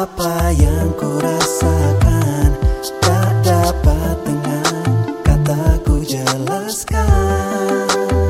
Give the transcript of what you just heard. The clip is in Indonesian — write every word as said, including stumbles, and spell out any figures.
Apa yang ku rasakan tak dapat dengan kata ku jelaskan.